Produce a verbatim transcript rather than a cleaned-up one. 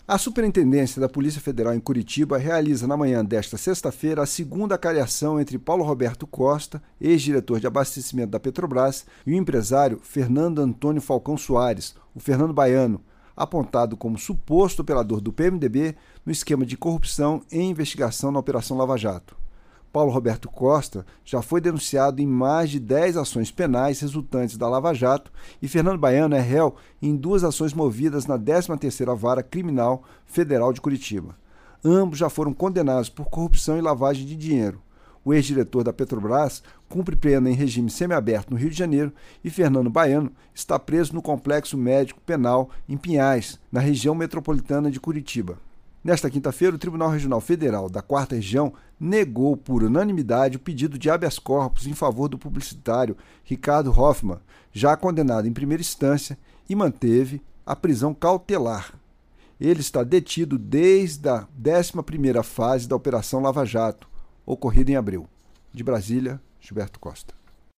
A Superintendência da Polícia Federal em Curitiba realiza na manhã desta sexta-feira a segunda acariação entre Paulo Roberto Costa, ex-diretor de abastecimento da Petrobras, e o empresário Fernando Antônio Falcão Soares, o Fernando Baiano, apontado como suposto operador do P M D B no esquema de corrupção em investigação na Operação Lava Jato. Paulo Roberto Costa já foi denunciado em mais de dez ações penais resultantes da Lava Jato e Fernando Baiano é réu em duas ações movidas na décima terceira Vara Criminal Federal de Curitiba. Ambos já foram condenados por corrupção e lavagem de dinheiro. O ex-diretor da Petrobras cumpre pena em regime semiaberto no Rio de Janeiro e Fernando Baiano está preso no Complexo Médico Penal em Pinhais, na região metropolitana de Curitiba. Nesta quinta-feira, o Tribunal Regional Federal da quarta Região negou por unanimidade o pedido de habeas corpus em favor do publicitário Ricardo Hoffmann, já condenado em primeira instância, e manteve a prisão cautelar. Ele está detido desde a décima primeira fase da Operação Lava Jato, ocorrida em abril. De Brasília, Gilberto Costa.